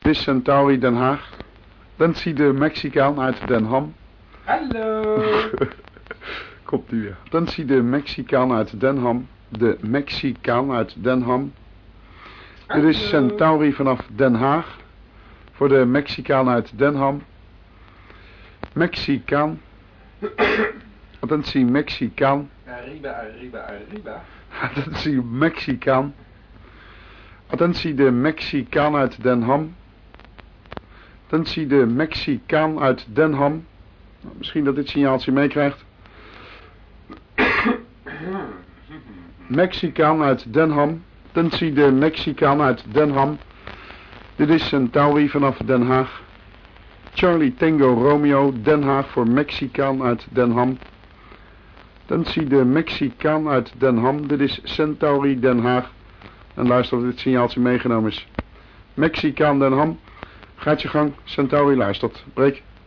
Dit is Centauri Den Haag. Dancy de Mexicaan uit Den Ham. Hallo. Komt nu weer. Dancy de Mexicaan uit Den Ham. De Mexicaan uit Den Ham. Dit is Centauri vanaf Den Haag. Voor de Mexicaan uit Den Ham. Mexicaan. Attentie Mexicaan. Arriba. Attentie Mexicaan. Attentie de Mexicaan uit Den Ham. Attentie de Mexicaan uit Den Ham. Nou, misschien dat dit signaaltje meekrijgt. Mexicaan uit Den Ham. Attentie de Mexicaan uit Den Ham. Dit is Centauri vanaf Den Haag. Charlie Tango Romeo Den Haag voor Mexicaan uit Den Ham. Attentie de Mexicaan uit Den Ham. Dit is Centauri Den Haag. En luister of dit signaaltje meegenomen is. Mexicaan Den Ham. Gaat je gang. Centauri luistert. Breek.